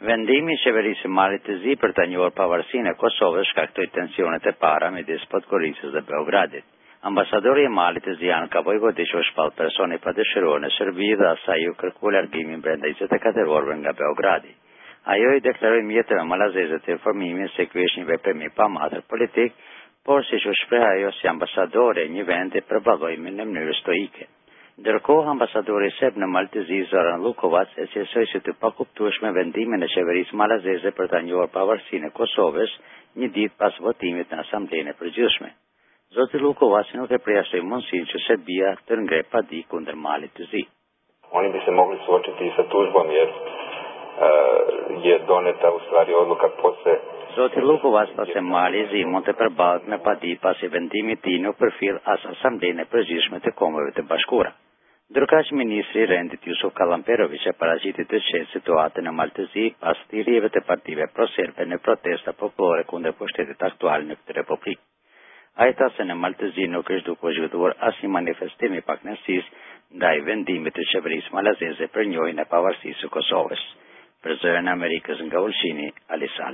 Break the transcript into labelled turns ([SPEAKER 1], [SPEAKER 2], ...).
[SPEAKER 1] Vendimi i qeverisë Malit të Zi për të njohur pavarësinë e Kosovës shkaktoi tensionet e para midis Podgoricës dhe Beogradit. Ambasadori i Malit të Zi ka bojkotuar shpall personi pa dëshiruar në Serbi dhe asaj u kërkua largimin brenda 24 orëve nga Beogradi. Ajo i deklaroi mjetëve malazeze të informimin se ky është një veprim i pamatër politik, por siç u shpreh ajo si ambasadore e një vendi përballoi në mënyrë stoike. Ndërkohë, ambasadori serb në Mal të Zi Zoran Lukovac e cilësoi si të pakuptueshme vendimin e qeverisë malazeze për ta njohur pavarësinë e Kosovës një ditë pas votimit në Asamblenë e Përgjithshme. Zoti Lukovac nuk e përjashtoi mundësinë që Serbia të ngre padi kundër Malit të Zi.
[SPEAKER 2] Oni bi se mogli suočiti sa tužbom jer je doneta u stvari odluka posle.
[SPEAKER 1] Zoti Lukovac tha se Mali i Zi mund të përballet me padi pasi vendimi i tij nuk përfill as Asamblenë e Përgjithshme të Kombeve të Bashkuara. Ndërkaq ministri i Rendit Jusuf Kallamperović e paraqiti të qetë situatën në Mal të Zi pas thirrjeve të partive proserbe në protesta popullore kundër pushtetit aktual në këtë republikë. Ai tha se në Mal të Zi nuk është duke zhvilluar asnjë manifestim i pakënaqësisë ndaj vendimit të qeverisë malazeze për njohjen e pavarësisë së Kosovës. Për zërin e Amerikës nga Ulqini, Alisal.